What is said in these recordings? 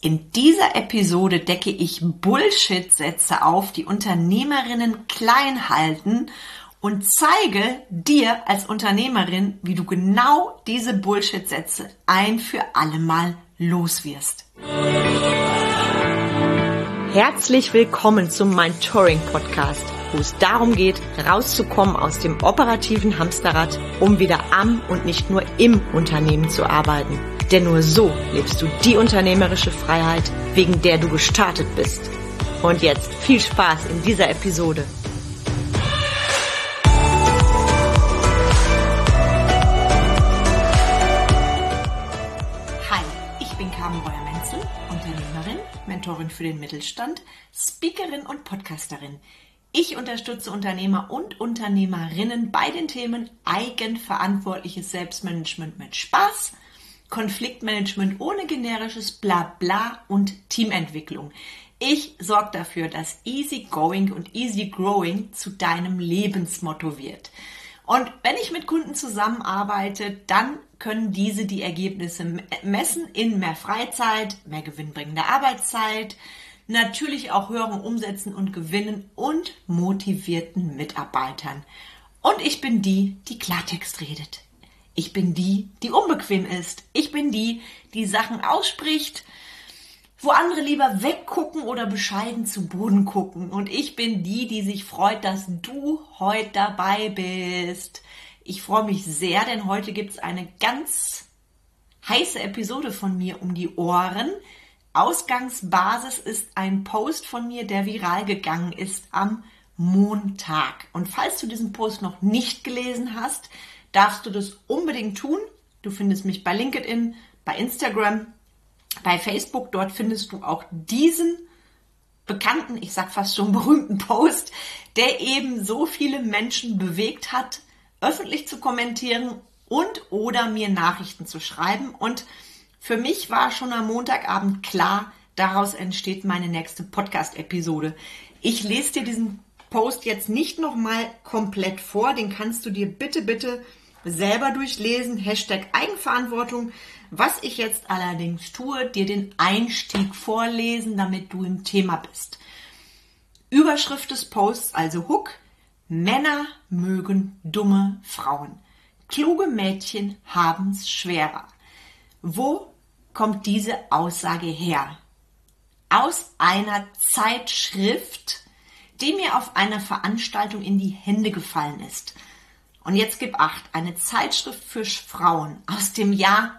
In dieser Episode decke ich Bullshit-Sätze auf, die Unternehmerinnen klein halten und zeige dir als Unternehmerin, wie du genau diese Bullshit-Sätze ein für alle Mal los wirst. Herzlich willkommen zum Mentoring-Podcast, wo es darum geht, rauszukommen aus dem operativen Hamsterrad, um wieder am und nicht nur im Unternehmen zu arbeiten. Denn nur so lebst du die unternehmerische Freiheit, wegen der du gestartet bist. Und jetzt viel Spaß in dieser Episode. Hi, ich bin Carmen Breuer-Menzel, Unternehmerin, Mentorin für den Mittelstand, Speakerin und Podcasterin. Ich unterstütze Unternehmer und Unternehmerinnen bei den Themen eigenverantwortliches Selbstmanagement mit Spaß, Konfliktmanagement ohne generisches Blabla und Teamentwicklung. Ich sorge dafür, dass Easy Going und Easy Growing zu deinem Lebensmotto wird. Und wenn ich mit Kunden zusammenarbeite, dann können diese die Ergebnisse messen in mehr Freizeit, mehr gewinnbringende Arbeitszeit, natürlich auch höheren Umsätzen und Gewinnen und motivierten Mitarbeitern. Und ich bin die, die Klartext redet. Ich bin die, die unbequem ist. Ich bin die, die Sachen ausspricht, wo andere lieber weggucken oder bescheiden zu Boden gucken. Und ich bin die, die sich freut, dass du heute dabei bist. Ich freue mich sehr, denn heute gibt es eine ganz heiße Episode von mir um die Ohren. Ausgangsbasis ist ein Post von mir, der viral gegangen ist am Montag. Und falls du diesen Post noch nicht gelesen hast, darfst du das unbedingt tun. Du findest mich bei LinkedIn, bei Instagram, bei Facebook. Dort findest du auch diesen bekannten, ich sag fast schon berühmten Post, der eben so viele Menschen bewegt hat, öffentlich zu kommentieren und oder mir Nachrichten zu schreiben. Und für mich war schon am Montagabend klar, daraus entsteht meine nächste Podcast-Episode. Ich lese dir diesen Post jetzt nicht nochmal komplett vor, den kannst du dir bitte selber durchlesen, Hashtag Eigenverantwortung. Was ich jetzt allerdings tue, dir den Einstieg vorlesen, damit du im Thema bist. Überschrift des Posts, also Hook: Männer mögen dumme Frauen. Kluge Mädchen haben's schwerer. Wo kommt diese Aussage her? Aus einer Zeitschrift, die mir auf einer Veranstaltung in die Hände gefallen ist. Und jetzt gib Acht, eine Zeitschrift für Frauen aus dem Jahr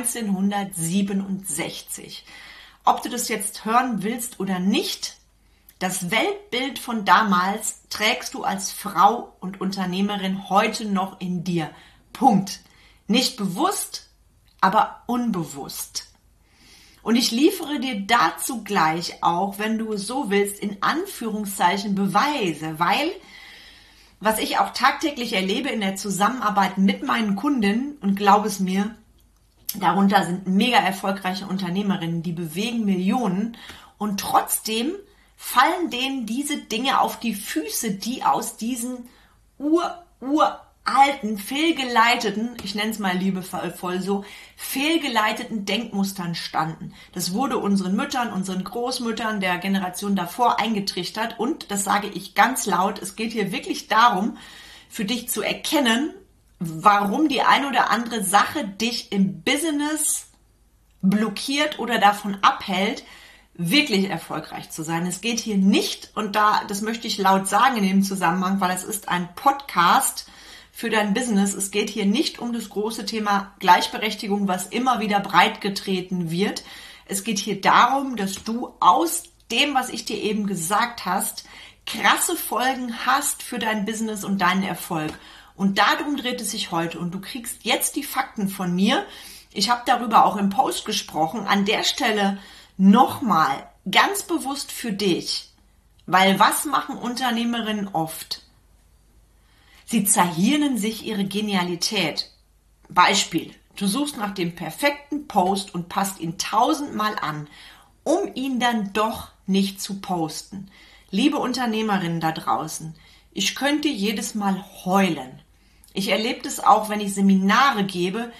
1967. Ob du das jetzt hören willst oder nicht, das Weltbild von damals trägst du als Frau und Unternehmerin heute noch in dir. Punkt. Nicht bewusst, aber unbewusst. Und ich liefere dir dazu gleich auch, wenn du es so willst, in Anführungszeichen Beweise, weil was ich auch tagtäglich erlebe in der Zusammenarbeit mit meinen Kunden, und glaub es mir, darunter sind mega erfolgreiche Unternehmerinnen, die bewegen Millionen und trotzdem fallen denen diese Dinge auf die Füße, die aus diesen uralten, fehlgeleiteten, ich nenne es mal liebevoll so, fehlgeleiteten Denkmustern standen. Das wurde unseren Müttern, unseren Großmüttern der Generation davor eingetrichtert und, das sage ich ganz laut, es geht hier wirklich darum, für dich zu erkennen, warum die ein oder andere Sache dich im Business blockiert oder davon abhält, wirklich erfolgreich zu sein. Es geht hier nicht, und das möchte ich laut sagen in dem Zusammenhang, weil es ist ein Podcast für dein Business. Es geht hier nicht um das große Thema Gleichberechtigung, was immer wieder breitgetreten wird. Es geht hier darum, dass du aus dem, was ich dir eben gesagt hast, krasse Folgen hast für dein Business und deinen Erfolg. Und darum dreht es sich heute. Und du kriegst jetzt die Fakten von mir. Ich habe darüber auch im Post gesprochen. An der Stelle nochmal ganz bewusst für dich. Weil was machen Unternehmerinnen oft? Sie zerhirnen sich ihre Genialität. Beispiel: Du suchst nach dem perfekten Post und passt ihn 1000-mal an, um ihn dann doch nicht zu posten. Liebe Unternehmerinnen da draußen, ich könnte jedes Mal heulen. Ich erlebe das auch, wenn ich Seminare gebe,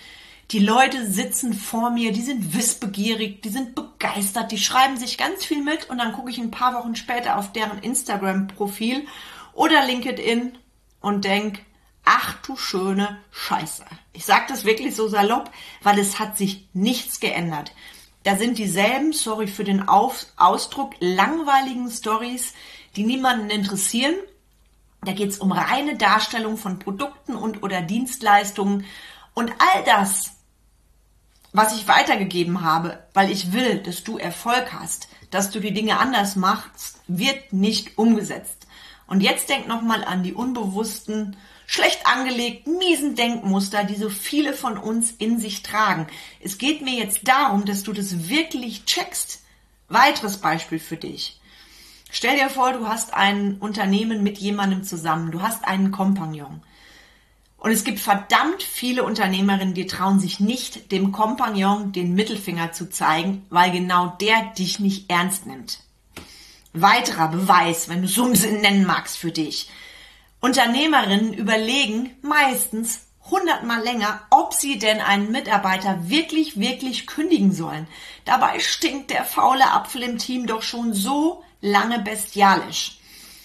Die Leute sitzen vor mir, die sind wissbegierig, die sind begeistert, die schreiben sich ganz viel mit und dann gucke ich ein paar Wochen später auf deren Instagram-Profil oder LinkedIn und denke, ach du schöne Scheiße. Ich sage das wirklich so salopp, weil es hat sich nichts geändert. Da sind dieselben, sorry für den Ausdruck, langweiligen Stories, die niemanden interessieren. Da geht es um reine Darstellung von Produkten und oder Dienstleistungen. Und all das, was ich weitergegeben habe, weil ich will, dass du Erfolg hast, dass du die Dinge anders machst, wird nicht umgesetzt. Und jetzt denk nochmal an die unbewussten, schlecht angelegten, miesen Denkmuster, die so viele von uns in sich tragen. Es geht mir jetzt darum, dass du das wirklich checkst. Weiteres Beispiel für dich. Stell dir vor, du hast ein Unternehmen mit jemandem zusammen, du hast einen Kompagnon. Und es gibt verdammt viele Unternehmerinnen, die trauen sich nicht, dem Kompagnon den Mittelfinger zu zeigen, weil genau der dich nicht ernst nimmt. Weiterer Beweis, wenn du so einen Sinn nennen magst für dich. Unternehmerinnen überlegen meistens 100-mal länger, ob sie denn einen Mitarbeiter wirklich kündigen sollen. Dabei stinkt der faule Apfel im Team doch schon so lange bestialisch.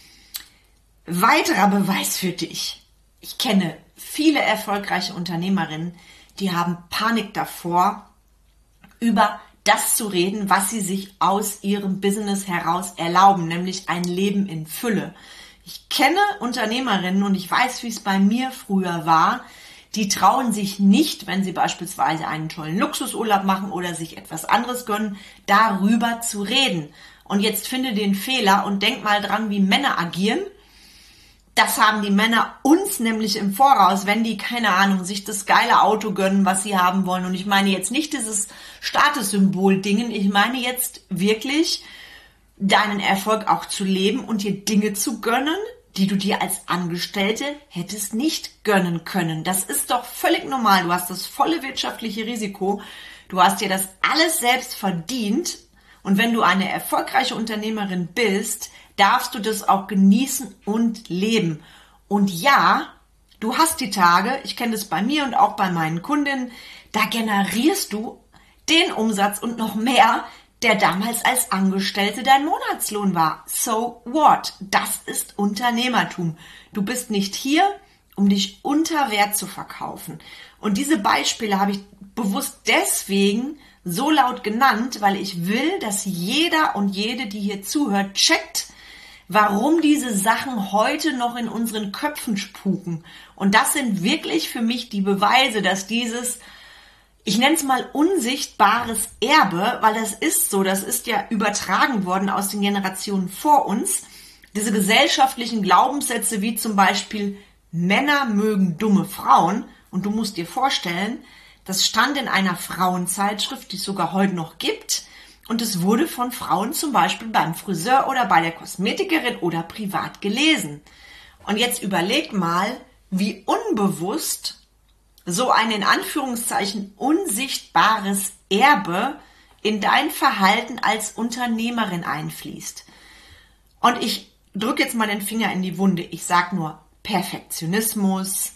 Weiterer Beweis für dich. Ich kenne viele erfolgreiche Unternehmerinnen, die haben Panik davor, über das zu reden, was sie sich aus ihrem Business heraus erlauben, nämlich ein Leben in Fülle. Ich kenne Unternehmerinnen und ich weiß, wie es bei mir früher war, die trauen sich nicht, wenn sie beispielsweise einen tollen Luxusurlaub machen oder sich etwas anderes gönnen, darüber zu reden. Und jetzt finde den Fehler und denk mal dran, wie Männer agieren. Das haben die Männer uns nämlich im Voraus, wenn die, keine Ahnung, sich das geile Auto gönnen, was sie haben wollen. Und ich meine jetzt nicht dieses Statussymbol-Dingen, ich meine jetzt wirklich deinen Erfolg auch zu leben und dir Dinge zu gönnen, die du dir als Angestellte hättest nicht gönnen können. Das ist doch völlig normal. Du hast das volle wirtschaftliche Risiko. Du hast dir das alles selbst verdient. Und wenn du eine erfolgreiche Unternehmerin bist, darfst du das auch genießen und leben. Und ja, du hast die Tage, ich kenne das bei mir und auch bei meinen Kundinnen, da generierst du den Umsatz und noch mehr, der damals als Angestellte dein Monatslohn war. So what? Das ist Unternehmertum. Du bist nicht hier, um dich unter Wert zu verkaufen. Und diese Beispiele habe ich bewusst deswegen so laut genannt, weil ich will, dass jeder und jede, die hier zuhört, checkt, warum diese Sachen heute noch in unseren Köpfen spuken. Und das sind wirklich für mich die Beweise, dass dieses, ich nenne es mal unsichtbares Erbe, weil das ist so, das ist ja übertragen worden aus den Generationen vor uns, diese gesellschaftlichen Glaubenssätze wie zum Beispiel Männer mögen dumme Frauen, und du musst dir vorstellen, das stand in einer Frauenzeitschrift, die es sogar heute noch gibt, und es wurde von Frauen zum Beispiel beim Friseur oder bei der Kosmetikerin oder privat gelesen. Und jetzt überleg mal, wie unbewusst so ein in Anführungszeichen unsichtbares Erbe in dein Verhalten als Unternehmerin einfließt. Und ich drücke jetzt mal den Finger in die Wunde. Ich sage nur Perfektionismus,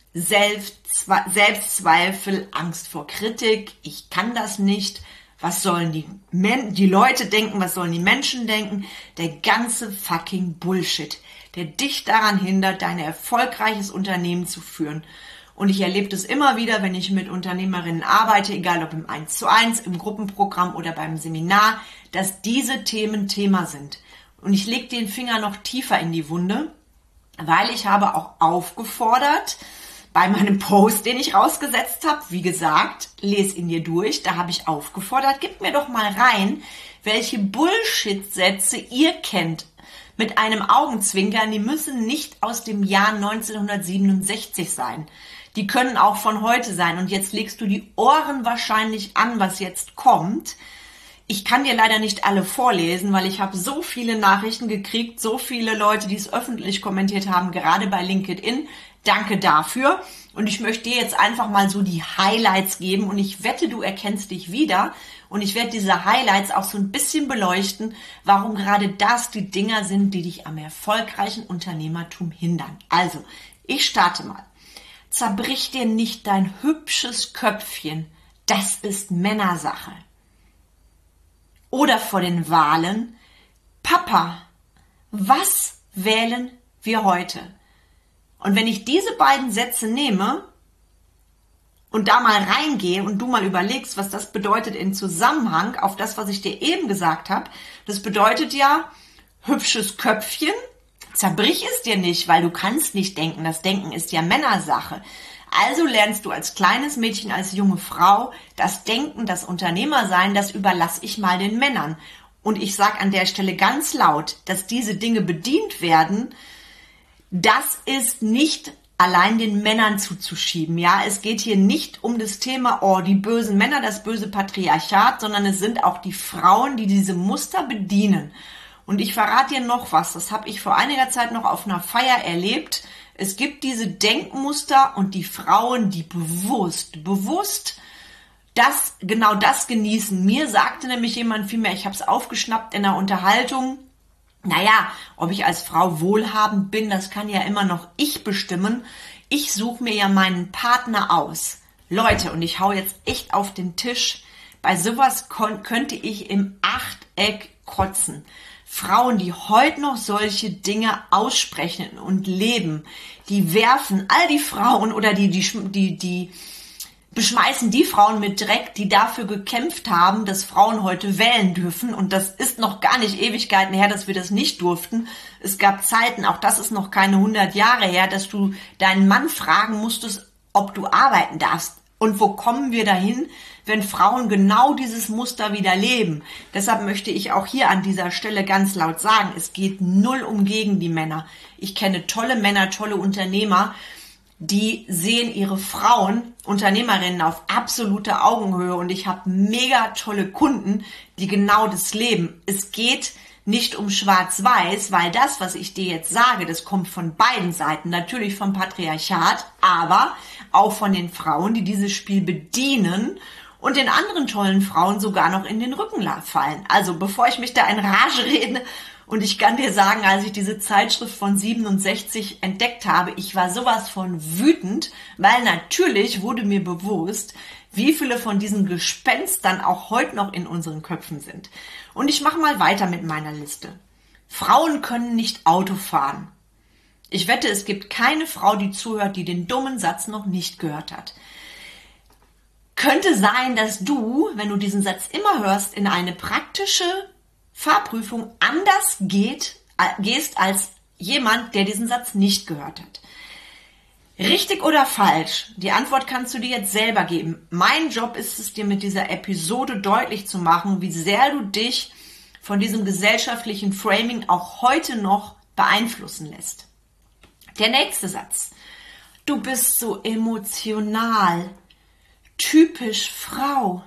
Selbstzweifel, Angst vor Kritik, ich kann das nicht, was sollen die Leute denken, was sollen die Menschen denken, der ganze fucking Bullshit, der dich daran hindert, dein erfolgreiches Unternehmen zu führen. Und ich erlebe das immer wieder, wenn ich mit Unternehmerinnen arbeite, egal ob im 1:1, im Gruppenprogramm oder beim Seminar, dass diese Themen Thema sind. Und ich lege den Finger noch tiefer in die Wunde, weil ich habe auch aufgefordert, bei meinem Post, den ich rausgesetzt habe, wie gesagt, lese ihn dir durch, da habe ich aufgefordert, gebt mir doch mal rein, welche Bullshit-Sätze ihr kennt. Mit einem Augenzwinkern, die müssen nicht aus dem Jahr 1967 sein. Die können auch von heute sein. Und jetzt legst du die Ohren wahrscheinlich an, was jetzt kommt. Ich kann dir leider nicht alle vorlesen, weil ich habe so viele Nachrichten gekriegt, so viele Leute, die es öffentlich kommentiert haben, gerade bei LinkedIn. Danke dafür. Und ich möchte dir jetzt einfach mal so die Highlights geben und ich wette, du erkennst dich wieder. Und ich werde diese Highlights auch so ein bisschen beleuchten, warum gerade das die Dinger sind, die dich am erfolgreichen Unternehmertum hindern. Also, ich starte mal. zerbrich dir nicht dein hübsches Köpfchen. Das ist Männersache. Oder vor den Wahlen, Papa, was wählen wir heute? Und wenn ich diese beiden Sätze nehme und da mal reingehe und du mal überlegst, was das bedeutet in Zusammenhang auf das, was ich dir eben gesagt habe, das bedeutet ja, hübsches Köpfchen, zerbrich es dir nicht, weil du kannst nicht denken. Das Denken ist ja Männersache. Also lernst du als kleines Mädchen, als junge Frau, das Denken, das Unternehmersein, das überlasse ich mal den Männern. Und ich sage an der Stelle ganz laut, dass diese Dinge bedient werden, das ist nicht allein den Männern zuzuschieben. Ja, es geht hier nicht um das Thema, oh, die bösen Männer, das böse Patriarchat, sondern es sind auch die Frauen, die diese Muster bedienen. Und ich verrate dir noch was, das habe ich vor einiger Zeit noch auf einer Feier erlebt. Es gibt diese Denkmuster und die Frauen, die bewusst genau das genießen. Mir sagte nämlich jemand vielmehr, ich habe es aufgeschnappt in einer Unterhaltung, naja, ob ich als Frau wohlhabend bin, das kann ja immer noch ich bestimmen. Ich suche mir ja meinen Partner aus. Leute, und ich hau jetzt echt auf den Tisch, bei sowas könnte ich im Achteck kotzen. Frauen, die heute noch solche Dinge aussprechen und leben, die werfen all die Frauen oder die beschmeißen die Frauen mit Dreck, die dafür gekämpft haben, dass Frauen heute wählen dürfen. Und das ist noch gar nicht Ewigkeiten her, dass wir das nicht durften. Es gab Zeiten, auch das ist noch keine 100 Jahre her, dass du deinen Mann fragen musstest, ob du arbeiten darfst. Und wo kommen wir dahin, wenn Frauen genau dieses Muster wieder leben? Deshalb möchte ich auch hier an dieser Stelle ganz laut sagen, es geht null gegen die Männer. Ich kenne tolle Männer, tolle Unternehmer, die sehen ihre Frauen, Unternehmerinnen auf absolute Augenhöhe und ich habe mega tolle Kunden, die genau das leben. Es geht nicht um Schwarz-Weiß, weil das, was ich dir jetzt sage, das kommt von beiden Seiten, natürlich vom Patriarchat, aber auch von den Frauen, die dieses Spiel bedienen und den anderen tollen Frauen sogar noch in den Rücken fallen. Also bevor ich mich da in Rage rede, und ich kann dir sagen, als ich diese Zeitschrift von 67 entdeckt habe, ich war sowas von wütend, weil natürlich wurde mir bewusst, wie viele von diesen Gespenstern auch heute noch in unseren Köpfen sind. Und ich mache mal weiter mit meiner Liste. Frauen können nicht Auto fahren. Ich wette, es gibt keine Frau, die zuhört, die den dummen Satz noch nicht gehört hat. Könnte sein, dass du, wenn du diesen Satz immer hörst, in eine praktische Fahrprüfung anders gehst als jemand, der diesen Satz nicht gehört hat. Richtig oder falsch? Die Antwort kannst du dir jetzt selber geben. Mein Job ist es, dir mit dieser Episode deutlich zu machen, wie sehr du dich von diesem gesellschaftlichen Framing auch heute noch beeinflussen lässt. Der nächste Satz. Du bist so emotional. Typisch Frau.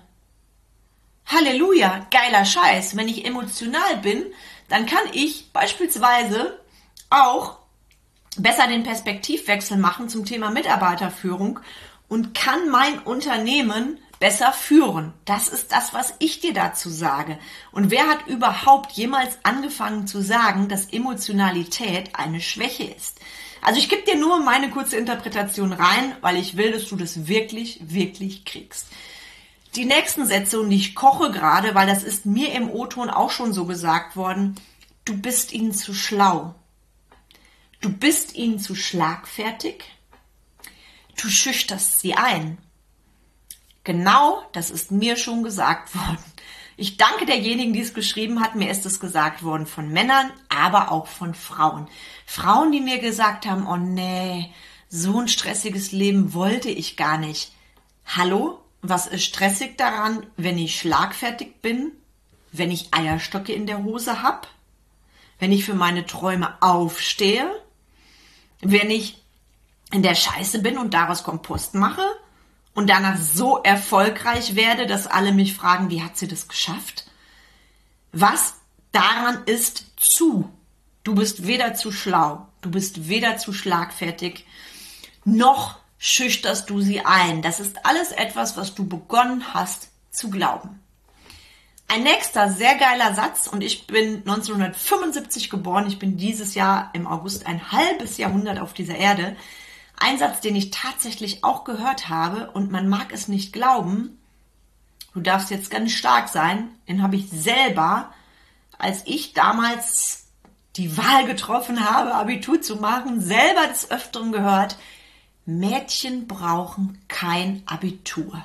Halleluja, geiler Scheiß. Wenn ich emotional bin, dann kann ich beispielsweise auch besser den Perspektivwechsel machen zum Thema Mitarbeiterführung und kann mein Unternehmen besser führen. Das ist das, was ich dir dazu sage. Und wer hat überhaupt jemals angefangen zu sagen, dass Emotionalität eine Schwäche ist? Also ich gebe dir nur meine kurze Interpretation rein, weil ich will, dass du das wirklich, wirklich kriegst. Die nächsten Sätze, und ich koche gerade, weil das ist mir im O-Ton auch schon so gesagt worden, du bist ihnen zu schlau. Du bist ihnen zu schlagfertig. Du schüchterst sie ein. Genau, das ist mir schon gesagt worden. Ich danke derjenigen, die es geschrieben hat. Mir ist es gesagt worden von Männern, aber auch von Frauen. Frauen, die mir gesagt haben, oh nee, so ein stressiges Leben wollte ich gar nicht. Hallo? Was ist stressig daran, wenn ich schlagfertig bin? Wenn ich Eierstöcke in der Hose habe? Wenn ich für meine Träume aufstehe? Wenn ich in der Scheiße bin und daraus Kompost mache? Und danach so erfolgreich werde, dass alle mich fragen, wie hat sie das geschafft? Was daran ist zu? Du bist weder zu schlau, du bist weder zu schlagfertig, noch schüchterst du sie ein. Das ist alles etwas, was du begonnen hast zu glauben. Ein nächster sehr geiler Satz, und ich bin 1975 geboren, ich bin dieses Jahr im August ein halbes Jahrhundert auf dieser Erde. Ein Satz, den ich tatsächlich auch gehört habe und man mag es nicht glauben, du darfst jetzt ganz stark sein, den habe ich selber, als ich damals die Wahl getroffen habe, Abitur zu machen, selber des Öfteren gehört: Mädchen brauchen kein Abitur.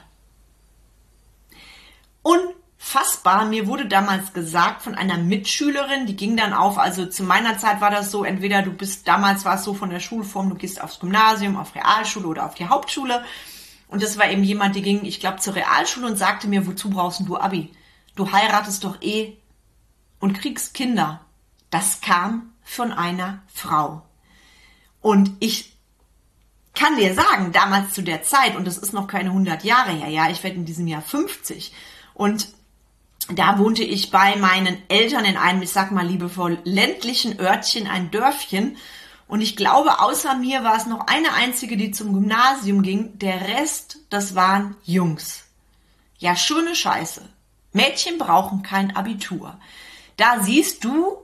Unfassbar, mir wurde damals gesagt von einer Mitschülerin, die ging dann auf, also zu meiner Zeit war das so, entweder damals war es so von der Schulform, du gehst aufs Gymnasium, auf Realschule oder auf die Hauptschule. Und das war eben jemand, die ging, ich glaube, zur Realschule und sagte mir: Wozu brauchst du Abi? Du heiratest doch eh und kriegst Kinder. Das kam von einer Frau. Und ich kann dir sagen, damals zu der Zeit, und das ist noch keine 100 Jahre her, ja, ich werde in diesem Jahr 50, und da wohnte ich bei meinen Eltern in einem, ich sag mal liebevoll, ländlichen Örtchen, ein Dörfchen, und ich glaube, außer mir war es noch eine einzige, die zum Gymnasium ging, der Rest, das waren Jungs. Ja, schöne Scheiße. Mädchen brauchen kein Abitur. Da siehst du,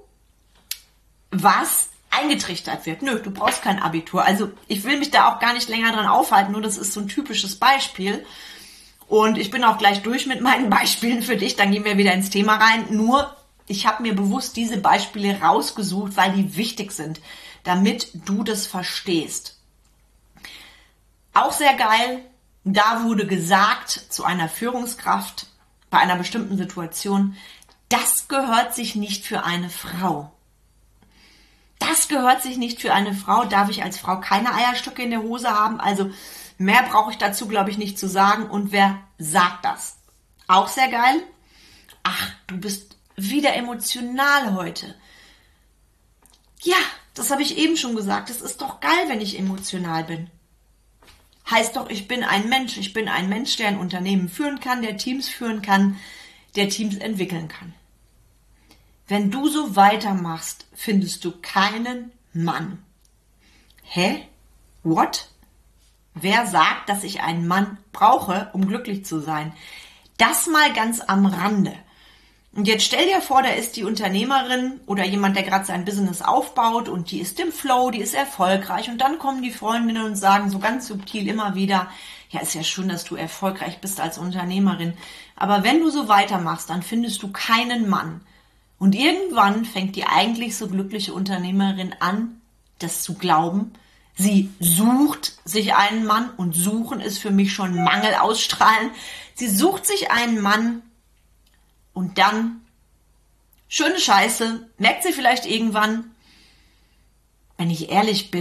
was eingetrichtert wird. Nö, du brauchst kein Abitur. Also ich will mich da auch gar nicht länger dran aufhalten, nur das ist so ein typisches Beispiel. Und ich bin auch gleich durch mit meinen Beispielen für dich, dann gehen wir wieder ins Thema rein. Nur, ich habe mir bewusst diese Beispiele rausgesucht, weil die wichtig sind, damit du das verstehst. Auch sehr geil, da wurde gesagt zu einer Führungskraft bei einer bestimmten Situation: Das gehört sich nicht für eine Frau. Das gehört sich nicht für eine Frau. Darf ich als Frau keine Eierstöcke in der Hose haben? Also mehr brauche ich dazu, glaube ich, nicht zu sagen. Und wer sagt das? Auch sehr geil. Ach, du bist wieder emotional heute. Ja, das habe ich eben schon gesagt. Es ist doch geil, wenn ich emotional bin. Heißt doch, ich bin ein Mensch. Ich bin ein Mensch, der ein Unternehmen führen kann, der Teams führen kann, der Teams entwickeln kann. Wenn du so weitermachst, findest du keinen Mann. Hä? What? Wer sagt, dass ich einen Mann brauche, um glücklich zu sein? Das mal ganz am Rande. Und jetzt stell dir vor, da ist die Unternehmerin oder jemand, der gerade sein Business aufbaut und die ist im Flow, die ist erfolgreich, und dann kommen die Freundinnen und sagen so ganz subtil immer wieder: Ja, ist ja schön, dass du erfolgreich bist als Unternehmerin, aber wenn du so weitermachst, dann findest du keinen Mann. Und irgendwann fängt die eigentlich so glückliche Unternehmerin an, das zu glauben. Sie sucht sich einen Mann, und suchen ist für mich schon Mangel ausstrahlen. Sie sucht sich einen Mann, und dann, schöne Scheiße, merkt sie vielleicht irgendwann: Wenn ich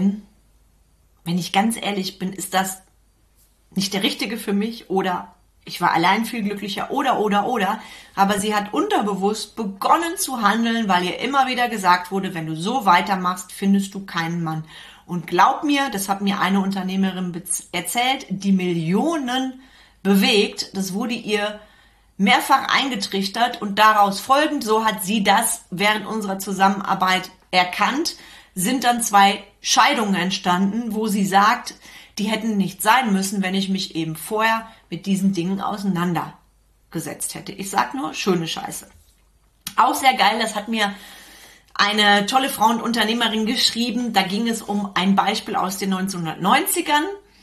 ganz ehrlich bin, ist das nicht der Richtige für mich, oder ich war allein viel glücklicher, oder. Aber sie hat unterbewusst begonnen zu handeln, weil ihr immer wieder gesagt wurde: Wenn du so weitermachst, findest du keinen Mann. Und glaub mir, das hat mir eine Unternehmerin erzählt, die Millionen bewegt. Das wurde ihr mehrfach eingetrichtert, und daraus folgend, so hat sie das während unserer Zusammenarbeit erkannt, sind dann 2 Scheidungen entstanden, wo sie sagt, die hätten nicht sein müssen, wenn ich mich eben vorher mit diesen Dingen auseinandergesetzt hätte. Ich sag nur, schöne Scheiße. Auch sehr geil, das hat mir eine tolle Frau und Unternehmerin geschrieben. Da ging es um ein Beispiel aus den 1990ern.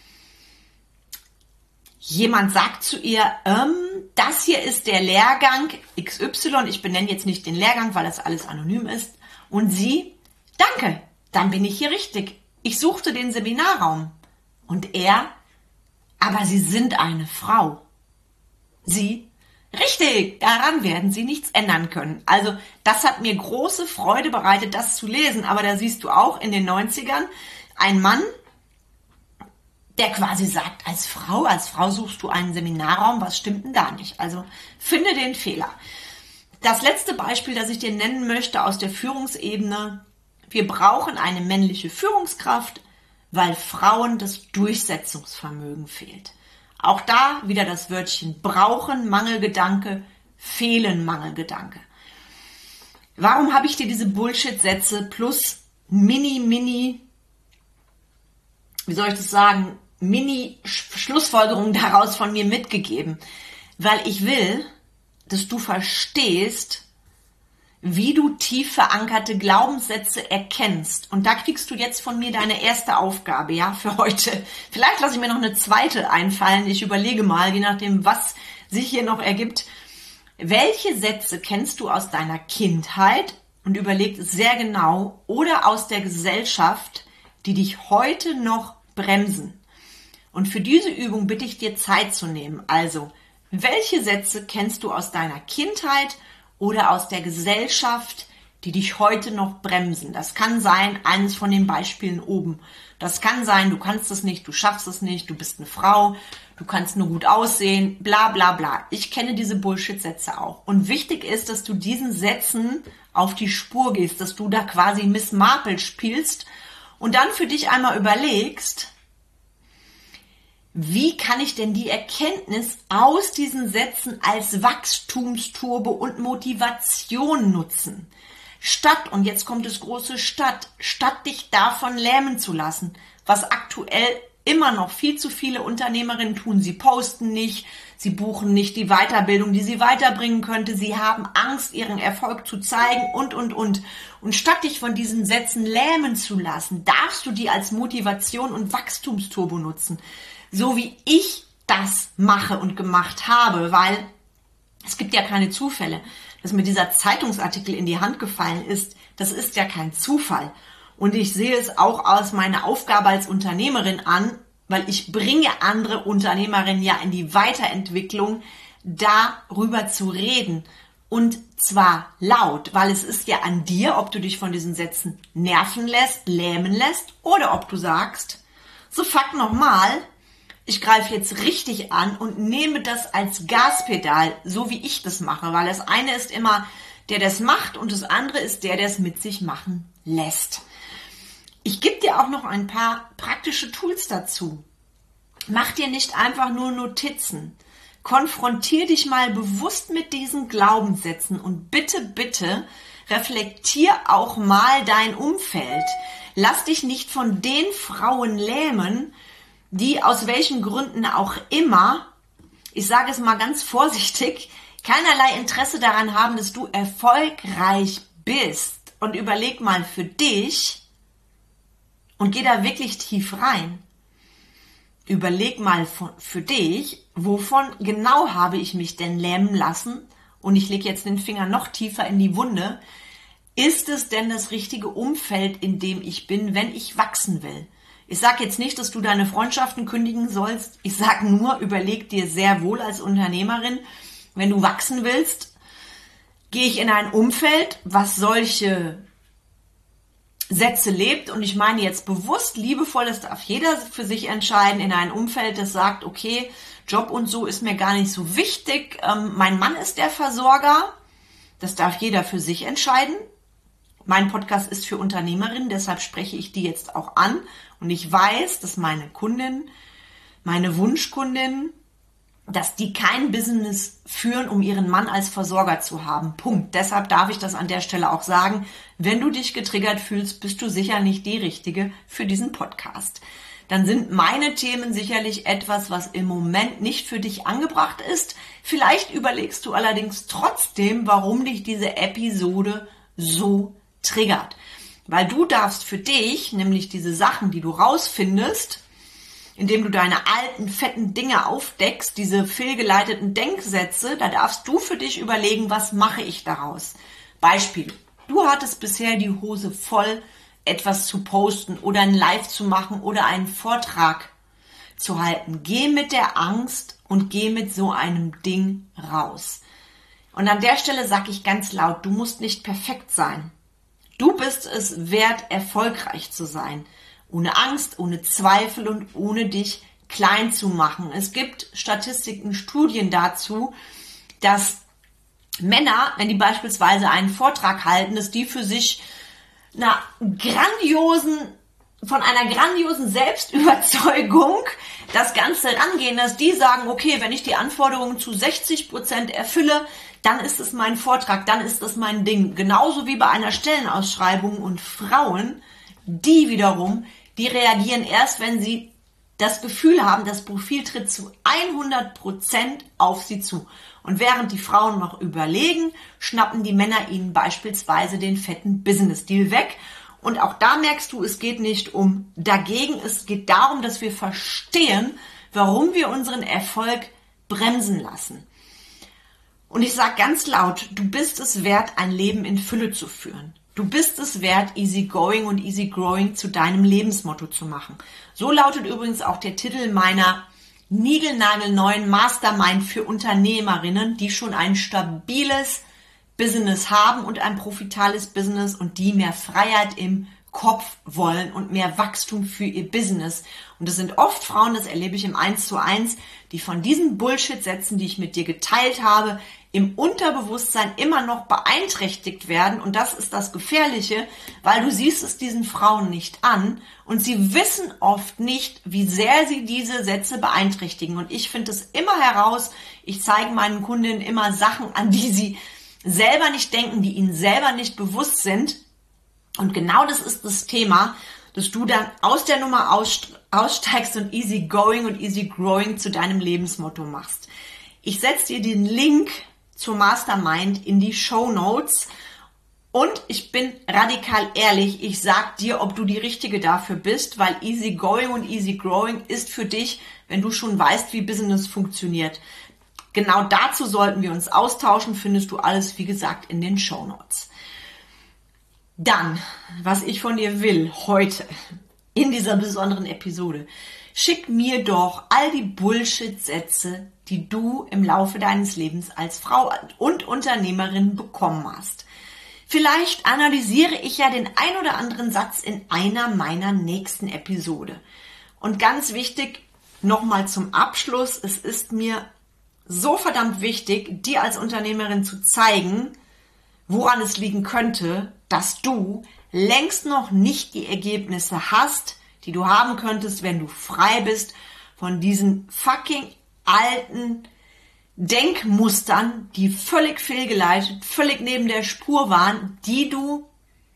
Jemand sagt zu ihr: Das hier ist der Lehrgang XY. Ich benenne jetzt nicht den Lehrgang, weil das alles anonym ist. Und sie: Danke, dann bin ich hier richtig. Ich suchte den Seminarraum. Und er: Aber Sie sind eine Frau. Sie: Richtig, daran werden Sie nichts ändern können. Also das hat mir große Freude bereitet, das zu lesen. Aber da siehst du auch in den 90ern ein Mann, der quasi sagt, als Frau suchst du einen Seminarraum, was stimmt denn da nicht? Also finde den Fehler. Das letzte Beispiel, das ich dir nennen möchte aus der Führungsebene: Wir brauchen eine männliche Führungskraft, weil Frauen das Durchsetzungsvermögen fehlt. Auch da wieder das Wörtchen brauchen, Mangelgedanke, fehlen, Mangelgedanke. Warum habe ich dir diese Bullshit-Sätze plus Mini, Schlussfolgerungen daraus von mir mitgegeben? Weil ich will, dass du verstehst, wie du tief verankerte Glaubenssätze erkennst. Und da kriegst du jetzt von mir deine erste Aufgabe, ja, für heute. Vielleicht lasse ich mir noch eine zweite einfallen. Ich überlege mal, je nachdem, was sich hier noch ergibt. Welche Sätze kennst du aus deiner Kindheit? Und überleg sehr genau, oder aus der Gesellschaft, die dich heute noch bremsen. Und für diese Übung bitte ich dir Zeit zu nehmen. Also, welche Sätze kennst du aus deiner Kindheit oder aus der Gesellschaft, die dich heute noch bremsen? Das kann sein, eines von den Beispielen oben. Das kann sein, du kannst es nicht, du schaffst es nicht, du bist eine Frau, du kannst nur gut aussehen, bla bla bla. Ich kenne diese Bullshit-Sätze auch. Und wichtig ist, dass du diesen Sätzen auf die Spur gehst, dass du da quasi Miss Marple spielst und dann für dich einmal überlegst, wie kann ich denn die Erkenntnis aus diesen Sätzen als Wachstumsturbo und Motivation nutzen? Statt, und jetzt kommt das große statt dich davon lähmen zu lassen, was aktuell immer noch viel zu viele Unternehmerinnen tun. Sie posten nicht, sie buchen nicht die Weiterbildung, die sie weiterbringen könnte. Sie haben Angst, ihren Erfolg zu zeigen und. Und statt dich von diesen Sätzen lähmen zu lassen, darfst du die als Motivation und Wachstumsturbo nutzen. So wie ich das mache und gemacht habe, weil es gibt ja keine Zufälle. Dass mir dieser Zeitungsartikel in die Hand gefallen ist, das ist ja kein Zufall. Und ich sehe es auch als meine Aufgabe als Unternehmerin an, weil ich bringe andere Unternehmerinnen ja in die Weiterentwicklung, darüber zu reden. Und zwar laut, weil es ist ja an dir, ob du dich von diesen Sätzen nerven lässt, lähmen lässt oder ob du sagst, so fuck nochmal, ich greife jetzt richtig an und nehme das als Gaspedal, so wie ich das mache, weil das eine ist immer der das macht und das andere ist der es mit sich machen lässt. Ich gebe dir auch noch ein paar praktische Tools dazu. Mach dir nicht einfach nur Notizen. Konfrontier dich mal bewusst mit diesen Glaubenssätzen und bitte reflektier auch mal dein Umfeld. Lass dich nicht von den Frauen lähmen, die aus welchen Gründen auch immer, ich sage es mal ganz vorsichtig, keinerlei Interesse daran haben, dass du erfolgreich bist. Und überleg mal für dich und geh da wirklich tief rein. Überleg mal für dich, wovon genau habe ich mich denn lähmen lassen? Und ich lege jetzt den Finger noch tiefer in die Wunde. Ist es denn das richtige Umfeld, in dem ich bin, wenn ich wachsen will? Ich sage jetzt nicht, dass du deine Freundschaften kündigen sollst. Ich sage nur, überleg dir sehr wohl als Unternehmerin, wenn du wachsen willst, gehe ich in ein Umfeld, was solche Sätze lebt. Und ich meine jetzt bewusst, liebevoll, das darf jeder für sich entscheiden, in ein Umfeld, das sagt, okay, Job und so ist mir gar nicht so wichtig. Mein Mann ist der Versorger. Das darf jeder für sich entscheiden. Mein Podcast ist für Unternehmerinnen, deshalb spreche ich die jetzt auch an. Und ich weiß, dass meine Kundin, meine Wunschkundin, dass die kein Business führen, um ihren Mann als Versorger zu haben. Punkt. Deshalb darf ich das an der Stelle auch sagen. Wenn du dich getriggert fühlst, bist du sicher nicht die Richtige für diesen Podcast. Dann sind meine Themen sicherlich etwas, was im Moment nicht für dich angebracht ist. Vielleicht überlegst du allerdings trotzdem, warum dich diese Episode so triggert. Weil du darfst für dich, nämlich diese Sachen, die du rausfindest, indem du deine alten, fetten Dinge aufdeckst, diese fehlgeleiteten Denksätze, da darfst du für dich überlegen, was mache ich daraus? Beispiel, du hattest bisher die Hose voll, etwas zu posten oder ein Live zu machen oder einen Vortrag zu halten. Geh mit der Angst und geh mit so einem Ding raus. Und an der Stelle sage ich ganz laut, du musst nicht perfekt sein. Du bist es wert, erfolgreich zu sein. Ohne Angst, ohne Zweifel und ohne dich klein zu machen. Es gibt Statistiken, Studien dazu, dass Männer, wenn die beispielsweise einen Vortrag halten, dass die für sich von einer grandiosen Selbstüberzeugung das Ganze rangehen, dass die sagen, okay, wenn ich die Anforderungen zu 60% erfülle, dann ist es mein Vortrag, dann ist es mein Ding. Genauso wie bei einer Stellenausschreibung. Und Frauen, die wiederum, die reagieren erst, wenn sie das Gefühl haben, das Profil tritt zu 100% auf sie zu. Und während die Frauen noch überlegen, schnappen die Männer ihnen beispielsweise den fetten Business-Deal weg. Und auch da merkst du, es geht nicht um dagegen, es geht darum, dass wir verstehen, warum wir unseren Erfolg bremsen lassen. Und ich sage ganz laut, du bist es wert, ein Leben in Fülle zu führen. Du bist es wert, easy going und easy growing zu deinem Lebensmotto zu machen. So lautet übrigens auch der Titel meiner niegelnagelneuen Mastermind für Unternehmerinnen, die schon ein stabiles Business haben und ein profitables Business und die mehr Freiheit im Kopf wollen und mehr Wachstum für ihr Business. Und das sind oft Frauen, das erlebe ich im 1:1, die von diesen Bullshit-Sätzen, die ich mit dir geteilt habe, im Unterbewusstsein immer noch beeinträchtigt werden. Und das ist das Gefährliche, weil du siehst es diesen Frauen nicht an und sie wissen oft nicht, wie sehr sie diese Sätze beeinträchtigen. Und ich finde es immer heraus, ich zeige meinen Kundinnen immer Sachen, an die sie selber nicht denken, die ihnen selber nicht bewusst sind. Und genau das ist das Thema, dass du dann aus der Nummer aussteigst und easy going und easy growing zu deinem Lebensmotto machst. Ich setze dir den Link zur Mastermind in die Shownotes und ich bin radikal ehrlich, ich sag dir, ob du die Richtige dafür bist, weil easy going und easy growing ist für dich, wenn du schon weißt, wie Business funktioniert. Genau dazu sollten wir uns austauschen, findest du alles, wie gesagt, in den Shownotes. Dann, was ich von dir will heute in dieser besonderen Episode, schick mir doch all die Bullshit-Sätze, die du im Laufe deines Lebens als Frau und Unternehmerin bekommen hast. Vielleicht analysiere ich ja den ein oder anderen Satz in einer meiner nächsten Episode. Und ganz wichtig, nochmal zum Abschluss, es ist mir so verdammt wichtig, dir als Unternehmerin zu zeigen, woran es liegen könnte, dass du längst noch nicht die Ergebnisse hast, die du haben könntest, wenn du frei bist von diesen fucking alten Denkmustern, die völlig fehlgeleitet, völlig neben der Spur waren, die du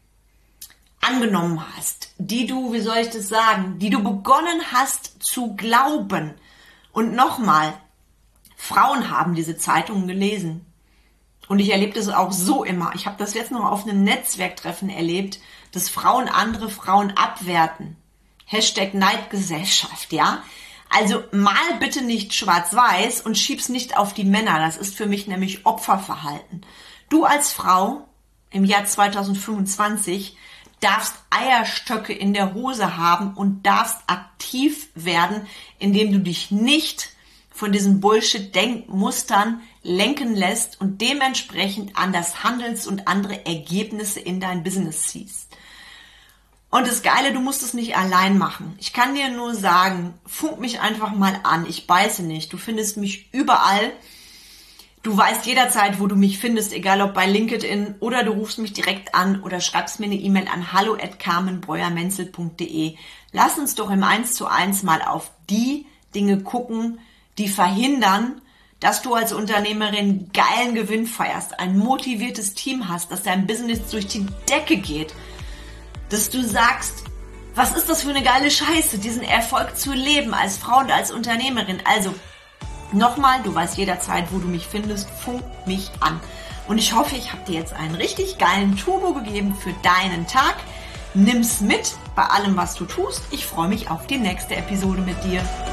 angenommen hast, die du, wie soll ich das sagen, die du begonnen hast zu glauben. Und nochmal, Frauen haben diese Zeitungen gelesen. Und ich erlebe das auch so immer. Ich habe das jetzt noch auf einem Netzwerktreffen erlebt, dass Frauen andere Frauen abwerten. #Neidgesellschaft, ja. Also mal bitte nicht schwarz-weiß und schieb's nicht auf die Männer. Das ist für mich nämlich Opferverhalten. Du als Frau im Jahr 2025 darfst Eierstöcke in der Hose haben und darfst aktiv werden, indem du dich nicht von diesen Bullshit-Denkmustern lenken lässt und dementsprechend anders handelst und andere Ergebnisse in dein Business ziehst. Und das Geile, du musst es nicht allein machen. Ich kann dir nur sagen, funk mich einfach mal an. Ich beiße nicht. Du findest mich überall. Du weißt jederzeit, wo du mich findest, egal ob bei LinkedIn oder du rufst mich direkt an oder schreibst mir eine E-Mail an hallo@carmenbreuermenzel.de. Lass uns doch im 1:1 mal auf die Dinge gucken, die verhindern, dass du als Unternehmerin geilen Gewinn feierst, ein motiviertes Team hast, dass dein Business durch die Decke geht, dass du sagst, was ist das für eine geile Scheiße, diesen Erfolg zu leben als Frau und als Unternehmerin. Also nochmal, du weißt jederzeit, wo du mich findest, funk mich an. Und ich hoffe, ich habe dir jetzt einen richtig geilen Turbo gegeben für deinen Tag. Nimm's mit bei allem, was du tust. Ich freue mich auf die nächste Episode mit dir.